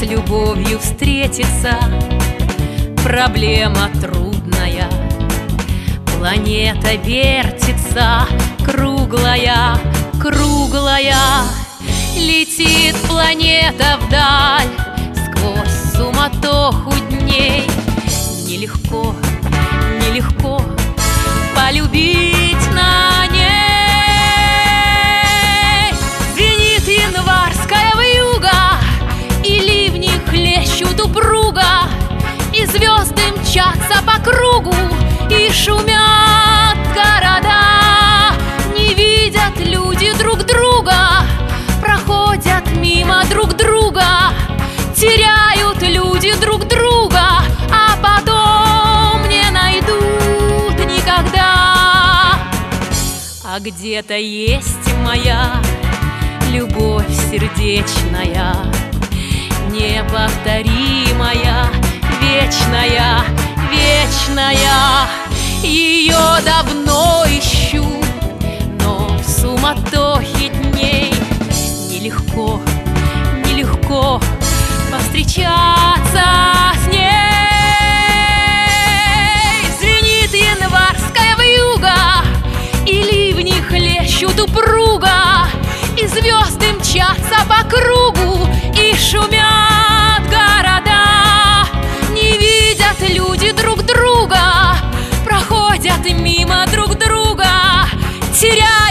с любовью встретиться проблема трудная. Планета вертится, круглая, круглая. Летит планета вдаль сквозь суматоху дней. Нелегко, нелегко полюбить на ней. Звенит январская вьюга, и ливни хлещут упруго, и звезды мчатся по кругу, и шумят города. Не видят люди друг друга, проходят мимо друг друга, теряют люди друг друга, а потом не найдут никогда. А где-то есть моя любовь сердечная, неповторимая, вечная, вечная. Ее давно ищу, но в суматохе дней нелегко, нелегко повстречаться с ней. Звенит январская вьюга, и ливни хлещут упруго, и звезды мчатся по кругу, и шумят города. Не видят люди друг друга, проходят мимо друг друга, теряют